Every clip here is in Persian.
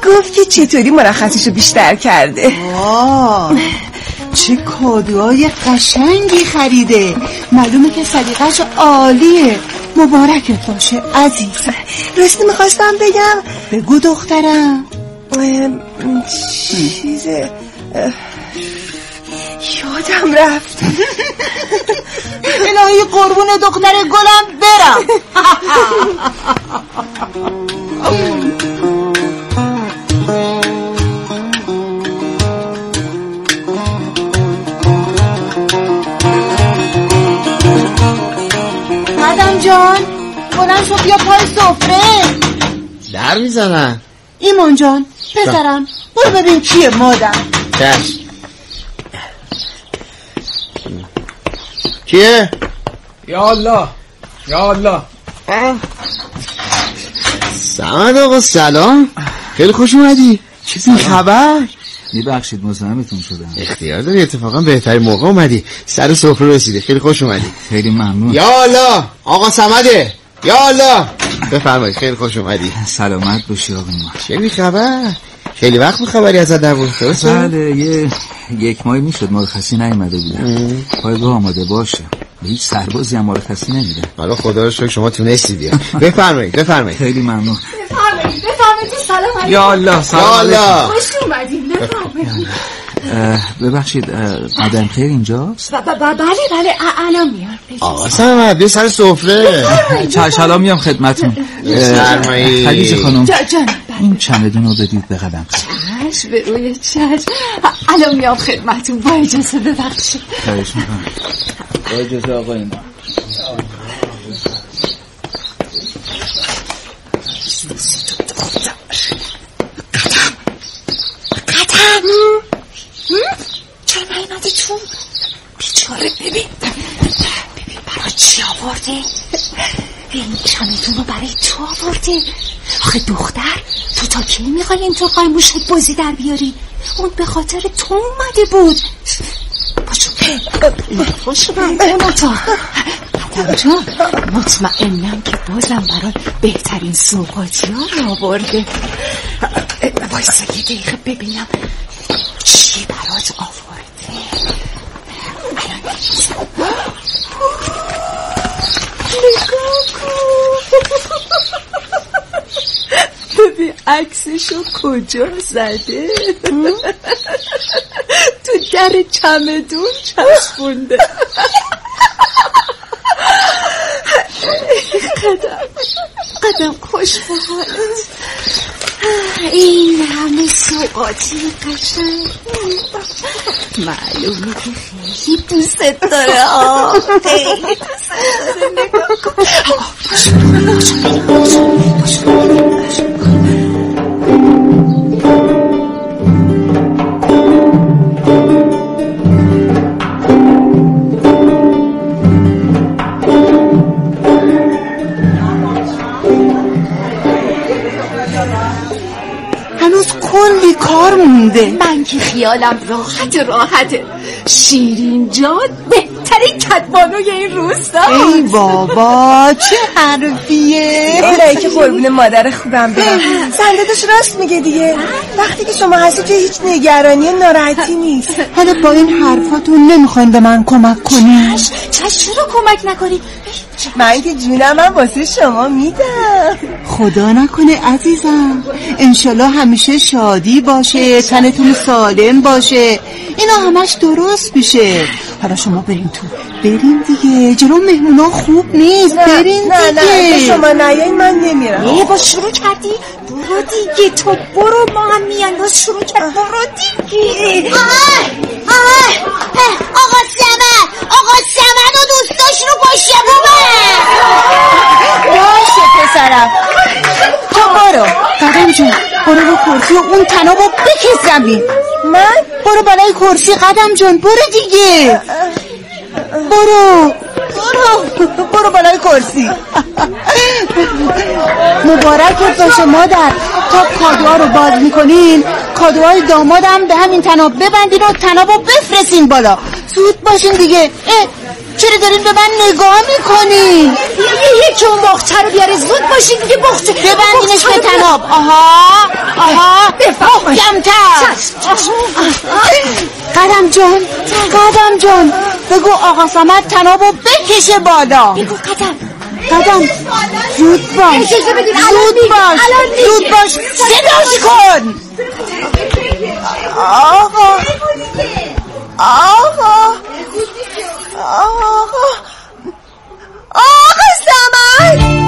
گفت که چطوری مرخصیشو بیشتر کرده. چه کادوهای قشنگی خریده. معلومه که سلیقه‌ش عالیه. مبارکت باشه عزیز. راستی میخواستم بگم. بگو دخترم. چیزه یادم رفت. الهی قربون دختر گلم برم. قدم جان بلند شو بیا پای سفره. در میزنم. ایمان جان پسرم برو ببین کیه مادر. چشم. کیه؟ یا الله یا الله. سمد آقا سلام. خیلی خوش اومدی. چیزی خبر؟ میبخشید مزاحمتون شدم. اختیار داری، اتفاقا بهترین موقع اومدی. سر سفره رسیدی. خیلی خوش اومدی. خیلی ممنون. یا الله آقا سمده. یا الله بفرمایید. خیلی خوش اومدی. سلامت باشی آقا ما. چه خبر؟ خیلی وقت خبری ازت نبود. بله یک ماه میشد مرخصی نیومده بودم. پایگاه آماده باشه. هیچ سربازی هم مرخصی نمیده. حالا خدا رو شکر شما تونستی بیا. بفرمایید. خیلی ممنون. بفرمایید سلام علیکم. یا الله سلام علیکم. خوش اومدید. بفرمایید. ببخشید قدم خیر اینجاست؟ بله الان میام. آقا سلام بیا سر سفره. الان میام خدمتتون. بفرمایید. خدیجه خانم جان این چمدون رو بدید به قدم. چشم به روی چشم. الان میام خدمتتون. با اجازه ببخشید. خواهش میکنم. با اجازه آقا ایمان. قدم چرا نیومدی تو؟ بیچاره ببین برای چی آورده؟ این چمدون رو برای تو آورده. آخه دختر تو تا کی میخوای این تو قایموشت بازی در بیاری؟ اون به خاطر تو اومده بود. پاشو برم تا قدم جان مطمئنم که بازم برای بهترین سوغاتی ها رو آورده. وایسا یه دقیقه ببینم چی برات آورده. نگاه کن ببین عکسشو کجا زده. تو در چمدون چسبونده. قدم خوش به حالت. این همه سوغاتی قشنگ معلومه که خیلی دوست داره. خیلی دوست داره. نگاه کن. کلی کار مونده. من که خیالم راحته. شیرین جان بهترین کدبانوی این روستا. ای بابا چه حرفیه. الهی که قربون مادر خوبم برم. زنده‌داش راست میگه دیگه. وقتی که شما هستی که هیچ نگرانی ناراحتی نیست. حالا با این حرفاتون نمیخواین به من کمک کنی؟ چرا کمک نکنی؟ من که جونم واسه شما میدم. خدا نکنه عزیزم. انشالله همیشه شادی باشه، تنتون سالم باشه، اینا همش درست میشه. حالا شما بریم تو. بریم دیگه، جلو مهمونا خوب نیست. بریم دیگه. نه شما نیاین من نمیرم. با شروع کردی؟ برو دیگه تو برو. ما هم میان باز شروع کرد. برو دیگه. آقا سمد و دوستاش رو باشه باشه پسرم. تو برو قدم جون. برو رو کرسی و اون تنابو بکش زمین. من؟ برو بالای کرسی قدم جون. برو دیگه. برو بالای کرسی. مبارکت باشه مادر. تا کادوها رو باز میکنین کادوهای دامادم به همین تناب ببندین و تنابو بفرستین بالا. زود باشین دیگه. چرا دارین به من نگاه میکنین؟ یکی اون باغچه رو بیاره. زود باشین دیگه. باغچه ببندینش به تناب. آها زودتر. قدم جان بگو آقا صمد تنابو بکشه بالا. بگو قدم زود باش صداش کن. آقا صمد.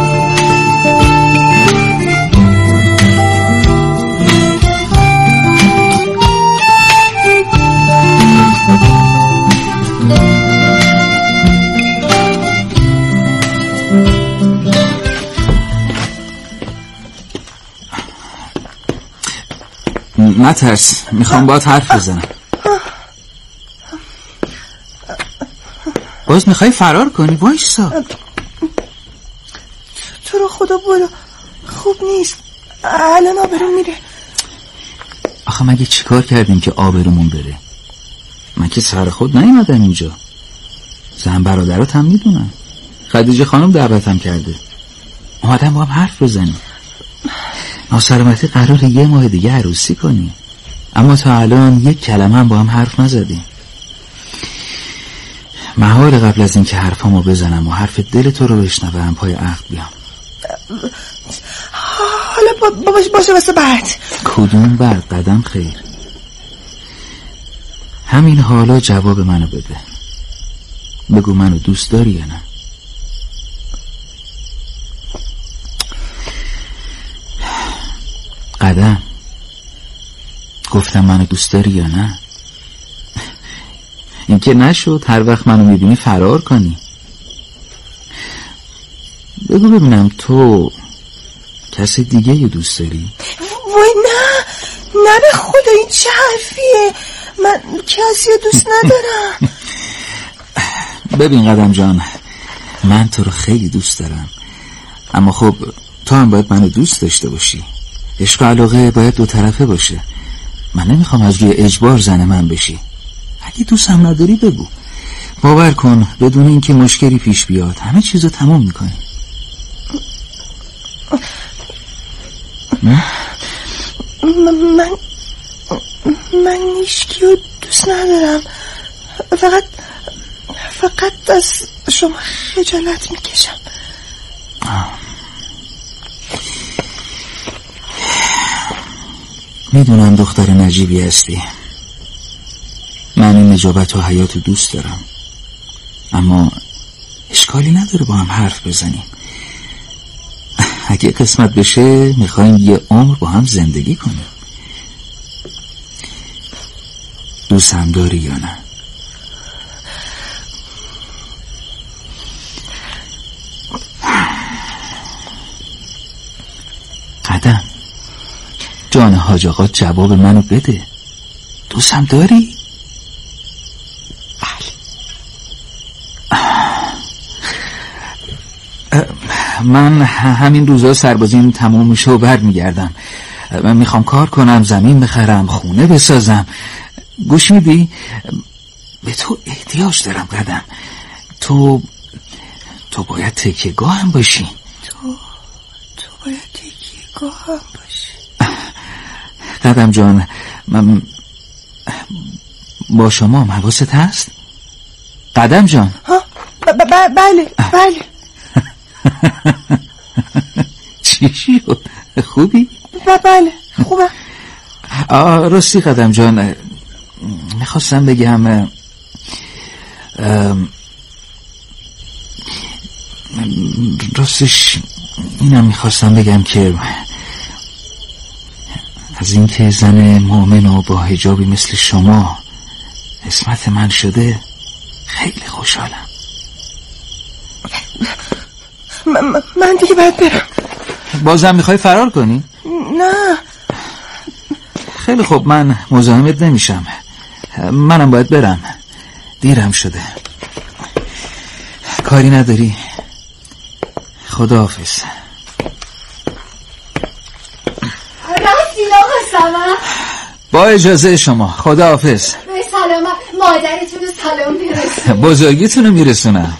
نترس، میخوام باهات حرف بزنم. باز میخوای فرار کنی؟ وایسا. تو رو خدا برو، خوب نیست، الان آبرون میره. آخه مگه چیکار کردیم که آبرومون بره؟ من که سر خود نیومدم اینجا. زن برادرات هم میدونن. خدیجه خانم دعوتم کرده، اومدم با هم حرف بزنیم. ناسلامتی قراره 1 ماه دیگه عروسی کنیم، اما تا الان 1 کلمه هم با هم حرف نزدیم. محال قبل از این که حرفامو بزنم و حرف دل تو رو بشنوم پای عقد بیام. حالا باشه واسه بعد. کدوم بعد؟ قدم خیر، همین حالا جواب منو بده. بگو منو دوست داری یا نه؟ قدم، گفتم منو دوست داری یا نه؟ این که نشد هر وقت منو میبینی فرار کنی. بگو ببینم تو کسی دیگه یه دوست داری؟ وای نه به خدا، این چه حرفیه؟ من کسی دوست ندارم. ببین قدم جان، من تو رو خیلی دوست دارم، اما خب تو هم باید منو دوست داشته باشی. عشق و علاقه باید 2 طرفه باشه. من نمیخوام از روی اجبار زن من بشی. اگه دوستم نداری بگو. باور کن بدون اینکه مشکلی پیش بیاد همه چیزو تموم میکنی. من هیچکی رو دوست ندارم. فقط از شما خجالت میکشم. میدونم دختر نجیبی هستی. من این نجابت و حیات رو دوست دارم، اما اشکالی نداره با هم حرف بزنیم. اگه قسمت بشه میخوایم 1 عمر با هم زندگی کنیم. دوستم داری یا نه؟ قدم جان حاج آقا، جواب منو بده. دوستم داری؟ بله. من همین روزا سربازیم تموم میشه و برمیگردم. من میخوام کار کنم، زمین بخرم، خونه بسازم. گوش میدی؟ به تو احتیاج دارم قدم. تو باید تکیه‌گاه هم باشی. تو باید تکیه‌گاه هم باشی. قدم جان، من با شما هم حواست هست؟ قدم جان. بله. چی شد؟ خوبی؟ بله خوبه. راستی قدم جان، میخواستم بگم راستش اینم میخواستم بگم که از این که زن مؤمن و با حجابی مثل شما اسمت من شده خیلی خوشحالم. من دیگه باید برم. بازم میخوای فرار کنی؟ نه. خیلی خوب، من مزاحمت نمیشم. منم باید برم، دیرم شده. کاری نداری؟ خداحافظ. راستی آقا صمد، با اجازه شما، خداحافظ. به سلامت. مادرتون رو سلام میرسونم. بزرگیتون رو میرسونم.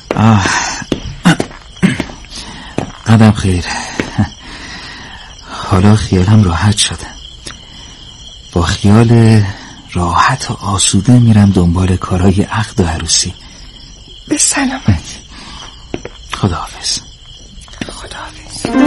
قدم خیر. حالا خیالم راحت شده. با خیال راحت و آسوده میرم دنبال کارهای عقد و عروسی. به سلامت. خداحافظ. خداحافظ.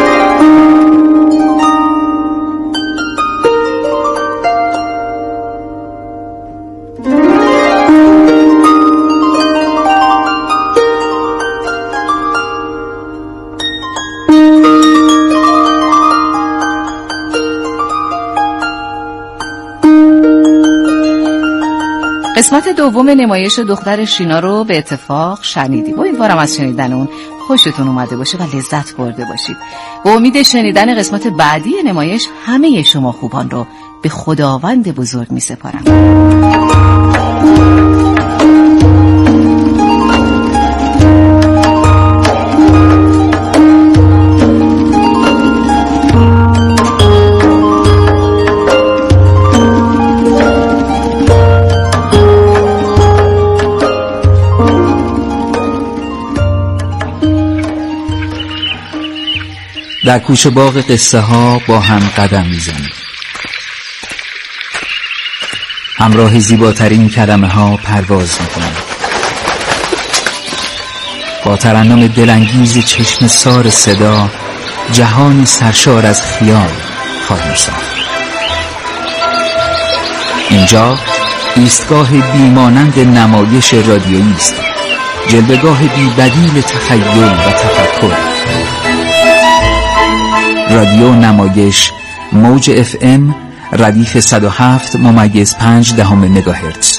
قسمت دوم نمایش دختر شینا رو به اتفاق شنیدیم. امیدوارم از شنیدن اون خوشتون اومده باشه و لذت برده باشید. با امید شنیدن قسمت بعدی نمایش همه شما خوبان رو به خداوند بزرگ می سپارم. در کوچه باغ قصه ها با هم قدم میزنیم. همراه زیباترین کلمه ها پرواز میکنیم. با ترنم دلانگیز چشم سار صدا جهانی سرشار از خیال خواهیم ساخت. اینجا ایستگاه بیمانند نمایش رادیویی است، جلوه‌گاه بی‌بدیل تخیل و تفکر. رادیو نمایش موج FM ردیف 107.5 مگاهرتز.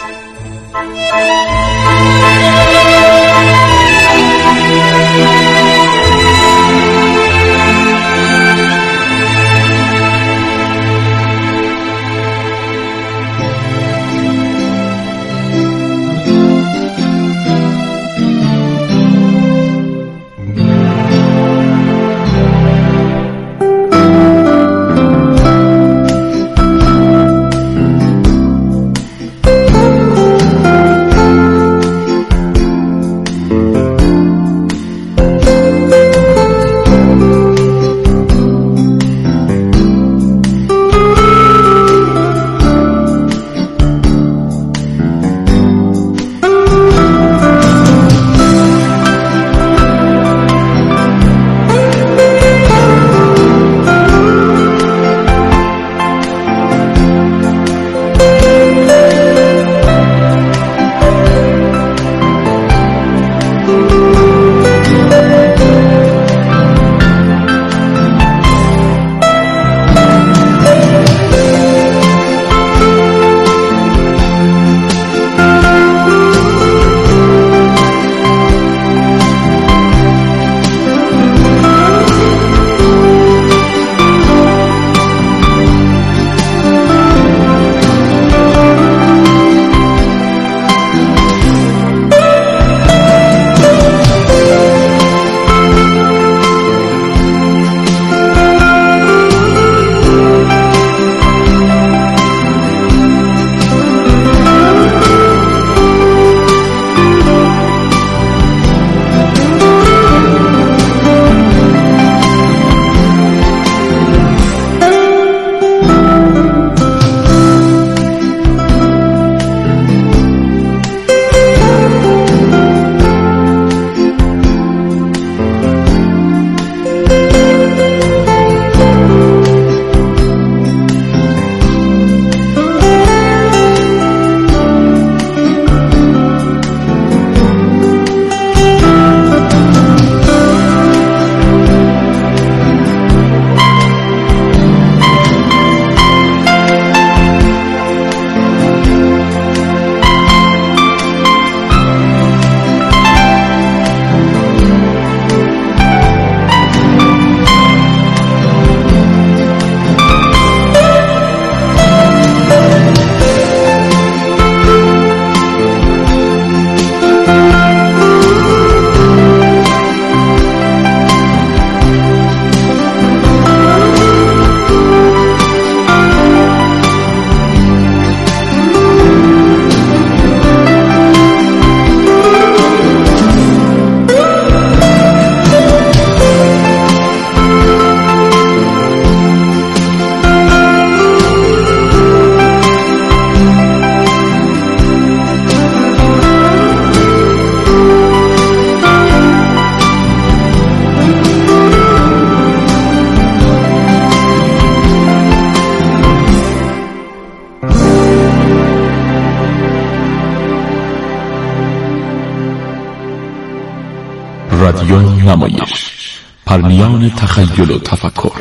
رادیو نمایش، پرمیان تخیل و تفکر.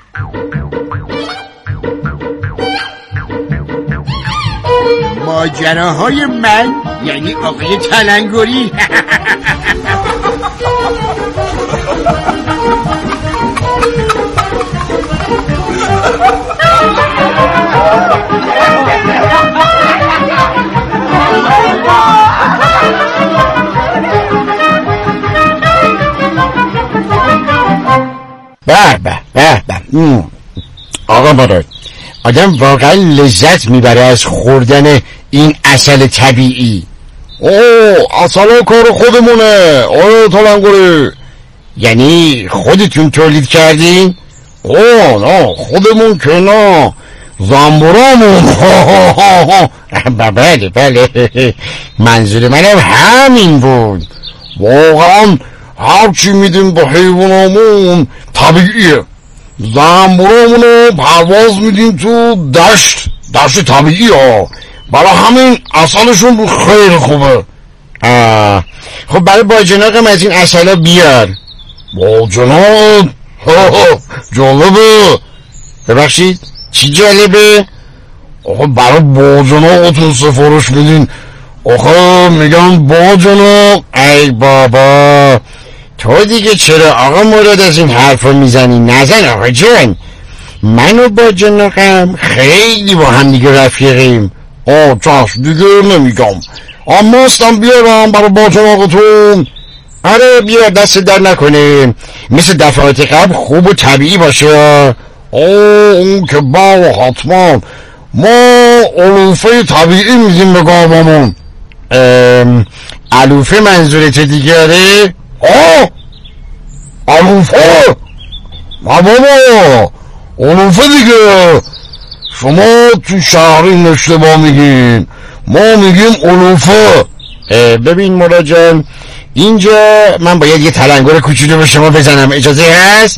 ماجراهای من یعنی آقای تلنگری. به آقا مادر، آدم واقعا لذت میبره از خوردن این عسل طبیعی. عسل کار خودمونه آقای تلنگری. یعنی خودتون تولید کردین؟ نه خودمون که نه، زنبورامون. بله منظور منم همین بود. واقعا هرچی میدیم به حیوانامون طبیعیه. زنبورامونو پرواز میدیم تو دشت طبیعی ها، برای همین عسلشون خیلی خوبه. خب برای باجناقم از این عسلا بیار. باجناق؟ جالبه. ببخشید چی جالبه؟ آخه برای باجناقتون سفارش بدین. آخه میگم باجناق. ای بابا تو دیگه چرا آقا مراد از این حرفا میزنی؟ نزن آقا جان. من و باجناقم خیلی با هم دیگه رفیقیم. چشم دیگه نمیگم. ماستم بیارم برای باجناقتون. آره بیار، دست در نکنه. مثل دفعات قبل خوب و طبیعی باشه. اون که با حتما ما علوفه طبیعی میدیم به گاوامون. علوفه منظورت دیگه؟ آره علوفه؟ بابا علوفه دیگه. شما تو شهرین اشتباه میگین، ما میگیم علوفه. ببین مراد جان، اینجا من باید یه تلنگر کوچولو به شما بزنم، اجازه هست؟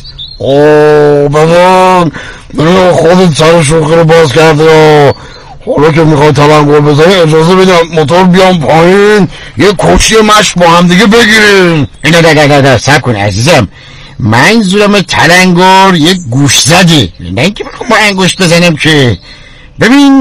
بدن خودت سر شوخی رو باز کرده. حالا که میخوای تلنگر بزنی اجازه بدم موتور بیام پایین، یه کشتی مشت با هم دیگه بگیریم. نه صبر کن عزیزم، منظورم تلنگر یه گوش زده، نه اینکه بخوام با انگشت بزنم که. ببین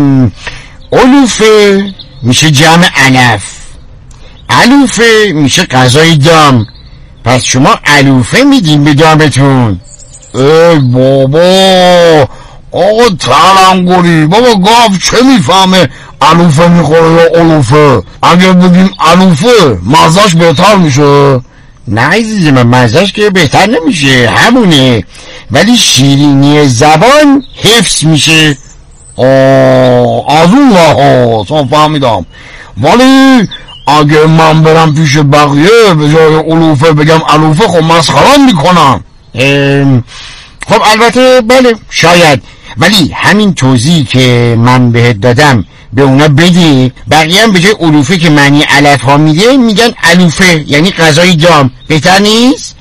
علوفه میشه جمع علف، علوفه میشه غذای دام. پس شما علوفه میدین به دامتون. ای بابا آقا تلنگری، بابا گاو چه میفهمه علوفه میخوره یا علوفه؟ اگر بگیم علوفه مزهش بهتر میشه. نه عزیز من، مزهش که بهتر نمیشه، همونه، ولی شیرینی زبان حفظ میشه. از اون لحاظ فهمیدم. ولی اگه من برم پیش بقیه به جای علوفه بگم علوفه، خب مسخره‌ام میکنم. خب البته بله شاید، ولی همین توضیحی که من بهت دادم به اونا بده، بقیه هم به جای علوفه که معنی علف ها میده میگن علوفه، یعنی غذای دام. بهتر نیست؟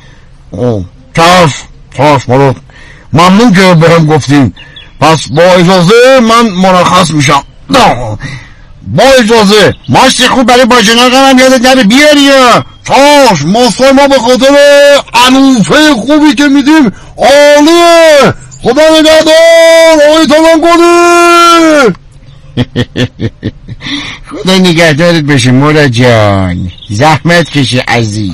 چاش مراد، ممنون که بهم گفتین. پس با اجازه من مرخص میشم. با اجازه. ماشتی خوب برای باجناقم هم یادت نره بیاری. چاش ماستای ما به خاطر علوفه خوبی که میدیم عالیه. خدا نگهدار آقای تلنگری. خدا نگهدارت بشه مراد جان، زحمت کشی عزیز.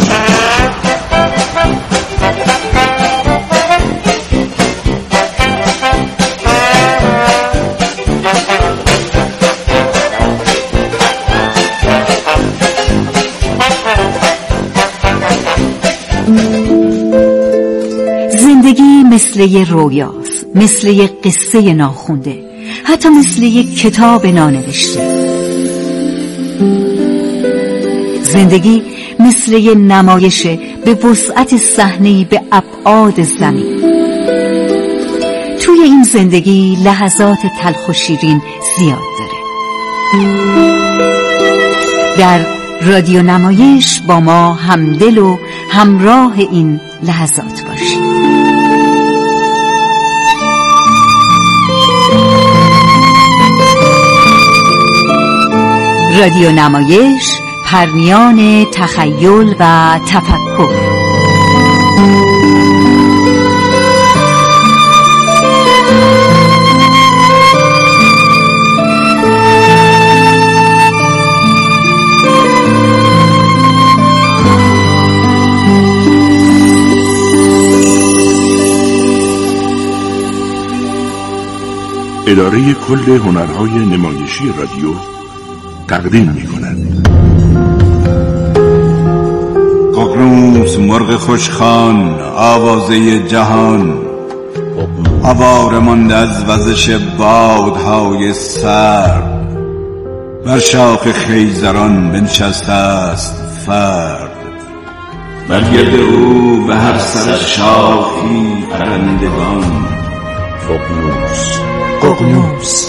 زندگی مثل یه رویاست، مثل یه قصه ناخونده، حتی مثل یه کتاب نانوشته. زندگی مثل یه نمایش به وسعت صحنه‌ای به ابعاد زمین. توی این زندگی لحظات تلخ و شیرین زیاد داره. در رادیو نمایش با ما همدل و همراه این لحظات باشید. رادیو نمایش پرنیان تخیل و تفکر. اداره کل هنرهای نمایشی رادیو تقدیم می‌کند. ققنوس مرغ خوشخوان، آوازه جهان، آواره مانده از وزش بادهای سرد، بر شاخ خیزران بنشسته است فرد، بر گرد او به هر سر شاخی پرندگان. ققنوس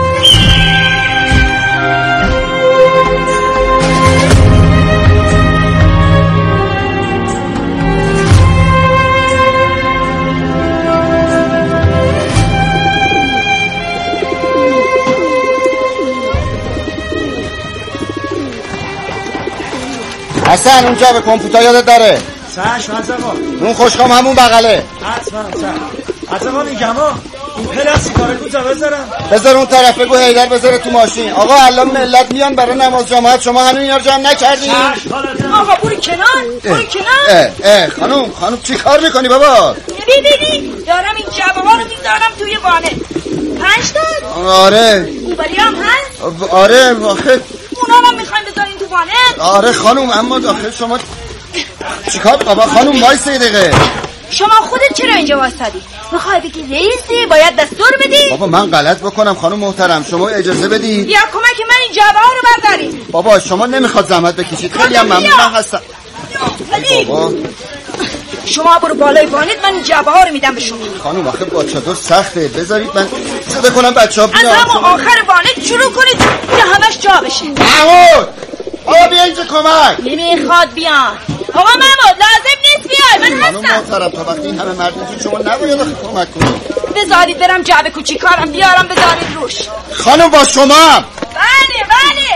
حسن اونجا به کامپیوتر یادت داره؟ چشم آقا. اون خوشخوام همون بغله. حتما چشم آقا. میگم اون پلاستیکاره کجا بذارم؟ بذار اون طرف، بگو حیدر بذاره تو ماشین. آقا الان ملت میان برای نماز جماعت، شما هنوز اینا رو جمع نکردین؟ آقا برو کنار. خانم چی کار میکنی بابا؟ ببینی دارم این جوابا رو میذارم توی وانه. 5 تا؟ آره. اوبری هم هست؟ آره آخه اونا هم میخوایم بذاریم تو وانه؟ آره خانم، اما داخل شما چیکار؟ بابا خانم وایس یه دقیقه. شما خودت چرا اینجا واسطی؟ میخوای بگی رئیسی باید دستور بدی؟ بابا من غلط بکنم خانم محترم، شما اجازه بدید بیا کمک من این جعبه ها رو برداریم. بابا شما نمیخواد زحمت بکشید، خیلی هم ممنونم هستم. بابا شما برو بالای وانت، من این جعبه ها رو میدم به شما. خانم آخه با چادر سخته، بذارید من صدا کنم بچه‌ها بیان. از همون آخر وانت شروع کنید که همش جا بشه. محمود آقا بیا اینجا کمک. نمیخواد بیان. آقا محمود لازم نیست بیای، من هستم. خانم محترم تا وقتی این همه مردمتون شما نباید کمک کنید. بذارید برم جعبه کوچیکارم بیارم بذارید روش. خانم با شما. بله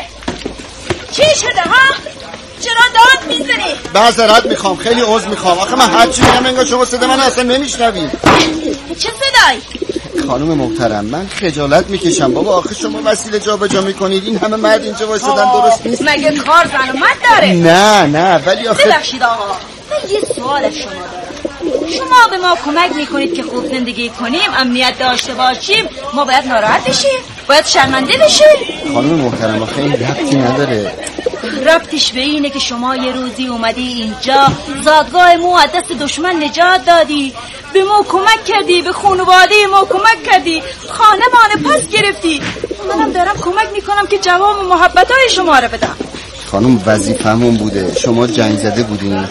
چی شده ها؟ چرا داد میزنی؟ معذرت میخوام، خیلی عذر میخوام. آخه من هرچی میگم انگار شما صدا من اصلا نمیشنوید. چه صدایی؟ خانم محترم من خجالت میکشم بابا، آخه شما وسیله جابجا میکنید، این همه مرد اینجا وایسادن درست نیست. مگه کار زن و مرد داره؟ نه ولی آخه ببخشید آقا، من یه سوال از شما دارم. شما به ما کمک میکنید که خوب زندگی کنیم، امنیت داشته باشیم، ما باید ناراحت بشیم؟ باید شرمنده بشیم؟ خانم محترم آخه این ربطی نداره. ربطش به اینه که شما یه روزی اومدی اینجا، زادگاه مو از دست دشمن نجات دادی، به ما کمک کردی، به خانواده ما کمک کردی، خانه پس گرفتی. منم دارم کمک میکنم که جواب محبتای شما رو بدم. خانم وظیفه‌مون بوده، شما جنگ زده بودین.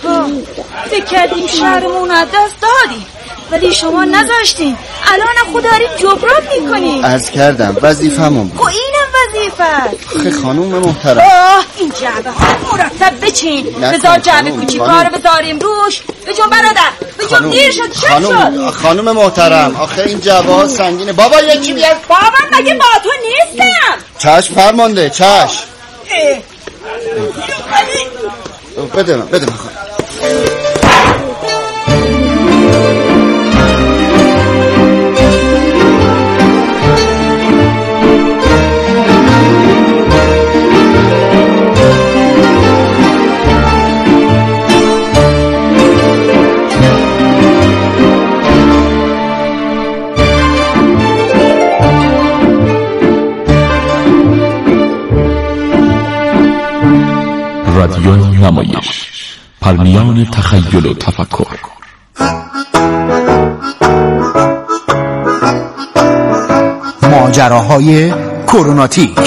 فکر کردیم شهرمون از دست دادیم، ولی شما نذاشتین. الان خود داریم جبران میکنیم. عرض کردم وظیفه‌مون بود. اینم وظیفه. آخه خانم محترم این جعبه ها مرتب بچین، بذار جعبه کوچیکا رو بذاریم روش. بجون برادر بجون، دیر شد. خانم محترم آخه این جعبه ها سنگینه. بابا یکی بیاد. بابا مگه با تو نیستم؟ چشم فرمانده چشم. بده من خانم. رادیو نمایش، پرنیان تخیل و تفکر. ماجراهای کروناتیک.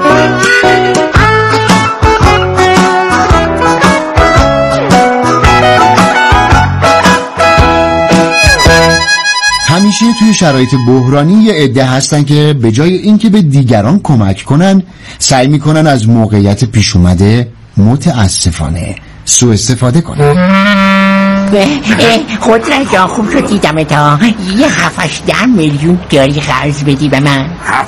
همیشه توی شرایط بحرانی یه عده هستن که به جای اینکه به دیگران کمک کنن، سعی میکنن از موقعیت پیش اومده متاسفانه سوء استفاده کنن. قدرت جان خوب شد دیدم تا یه 7-10 میلیون داری قرض بدی به من.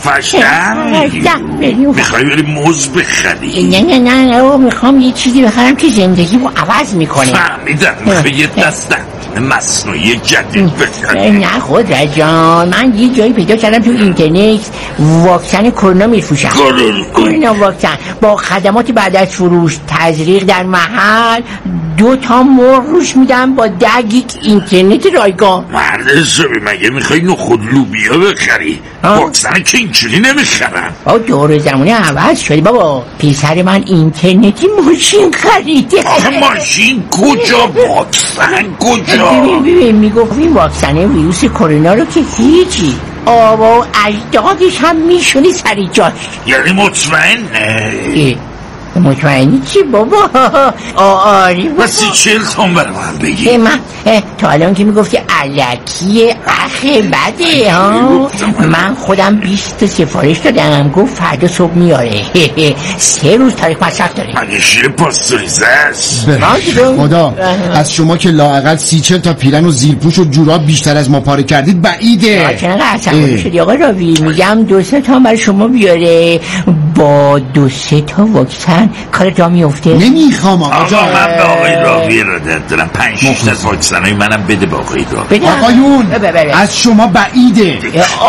7-10 میلیون میخوای بری موز بخری؟ نه میخوام یه چیزی بخرم که زندگیمو عوض میکنه. فهمیدم میخوای یه دستن مصنوعی جدید بخری؟ نه قدرت جان، من یه جایی پیدا کردم تو اینترنت واکسن کرونا میفروشن. کرونا واکسن با خدمات بعد از فروش، تزریق در محل، 2 تا مرغ روش میدم با 10 گیگ اینترنت رایگان. مرد حسابی مگه میخوای نخود لوبیا بخری؟ واکسن که اینجوری نمیخرن. دور زمانه عوض شدی بابا. پیسر من اینترنتی ماشین خریده. ماشین کجا؟ واکسن کجا؟ ببین میگفت این واکسن ویروس کرونا رو که هیچی آبا و اجدادش هم میشونی سری جاش. یعنی مطمئنه؟ مطمئنی چی بابا؟ آری بابا. بسی 40 تومن برای من بگی. من تا الان که میگفتی علکیه اخه بده ها. من خودم 20 سفارش دادم، گفت فردا صبح میاره. 3 روز تاریخ مصرف داره. مگه شیر پاستوریزه است؟ خدا از شما که لااقل 30-40 تا پیرن و زیرپوش و جوراب بیشتر از ما پاره کردید بعیده. چرا عصبانی شدی آقا راوی؟ میگم 2-3 تا برای شما بیاره. با 2-3 تا واکسن کار جا میفته. نمیخوام آقا جان. من به آقای راوی ارادت دارم. 5-6 تا واکسنای منم بده به آقای راوی. آقایون از شما بعیده.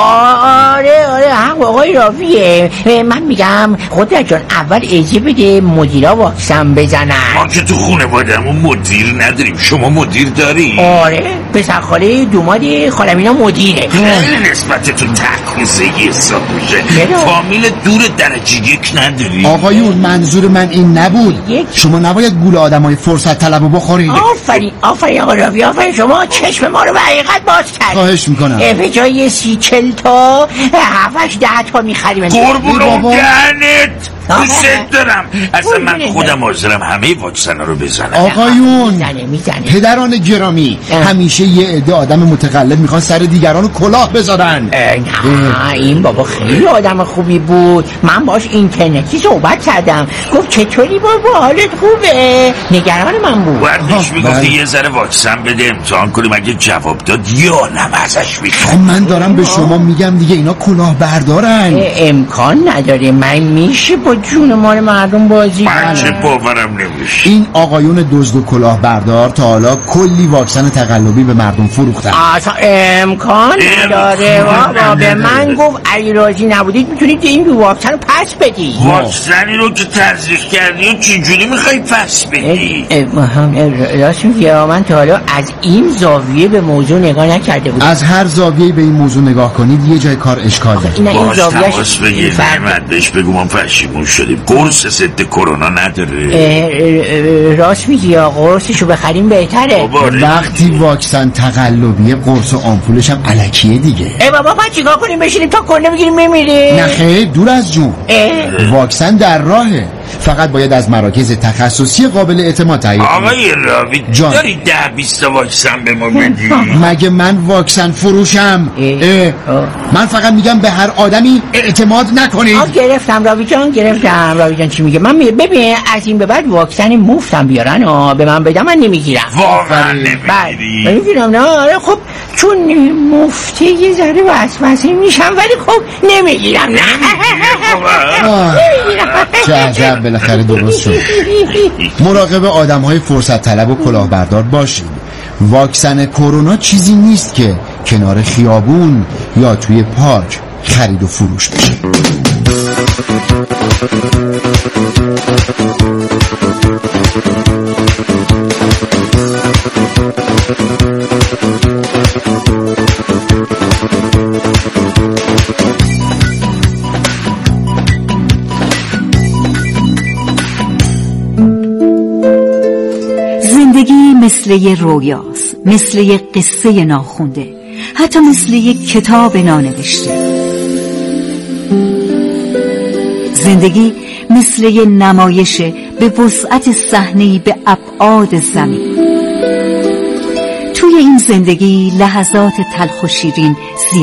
آره هم آقای راویه. من میگم قدرت جان اول اجازه بده مدیرا واکسن بزنن. ما که تو خانواده‌مون مدیر نداریم. شما مدیر داری؟ آره پسر خاله دوماد خالمینا مدیره. خیلی نسبت تو تخصیصی حساب میشه. فامیل دور درجه 1 نداری؟ آقایون منظور من این نبود. شما نباید گول آدمای فرصت طلبو بخورید. آفرین آقا راوی، آفرین. شما چشم ما رو به حقیقت باز کرد. خواهش میکنم. به جای 30-40 تا 7-10 تا میخریم. قربون اون دهنت دوست دارم. اصلا من خودم حاضرم همه واکسن رو بزنم. آقایون میزنه. پدران گرامی، همیشه یه عده آدم متقلب میخوان سر دیگران رو کلاه بذارن. نه این بابا خیلی آدم خوبی بود. من باش اینترنتی صحبت کردم، گفت چطوری بابا حالت خوبه؟ نگران من بود. وردیش میگفتی یه ذره واکسن بده امتحان کنیم، اگه جواب داد یا نم ازش میکنم. من دارم به شما میگم دیگه اینا کلاه بردارن. امکان نداره. من میشه با جون مال مردم بازی کنم؟ من چه باورم نمیشه. این آقایون دزد و کلاه بردار تا حالا کلی واکسن تقلبی به مردم فروختن. اصلا امکان نداره بابا. به من گفت اگه راضی نبودید میتونید این واکسن رو پس بدی. واکسنی رو که تزریق کردی و چجوری میخوای پس بدی؟ راست میگی. من تا حالا از این زاویه به موضوع نگاه نکرده بودم. از هر زاویه به این موضوع نگاه کنید یه جای کار اشکال داره. باش تماس بگیر نعمت بهش بگو ما پشیمون شدیم. قرص ضد کرونا نداره. راست میگی. قرصشو بخریم بهتره. وقتی واکسن تقلبیه قرص و آمپولش هم الکیه دیگه. بابا ما چیکار کنیم؟ بشینیم تا کرونا بگیریم میمیریم؟ نه خیر دور از جون. واکسن در راهه، فقط باید از مراکز تخصصی قابل اعتماد تهیه کنید. آقای راوی داری 10-20 واکسن به ما بدی؟ مگه من واکسن فروشم؟ من فقط میگم به هر آدمی اعتماد نکنید. گرفتم راوی جان چی میگه؟ من ببین از این به بعد واکسن مفتم بیارن به من بدم من نمیگیرم. واقعا نمیگیری؟ نمیگیرم. نه آره خب چون مفته یه ذره وسوسه میشم ولی خب نمیگیرم. نه چه عجب بالاخره درست شد. مراقب آدم‌های فرصت طلب و کلاهبردار باشید. واکسن کرونا چیزی نیست که کنار خیابون یا توی پارک خرید و فروش بشه. زندگی مثل یه رویاست، مثل یه قصه ناخونده، حتی مثل یه کتاب نانوشته. زندگی مثل یه نمایشه به وسعت صحنه‌ای به ابعاد زمین. توی این زندگی لحظات تلخ و شیرین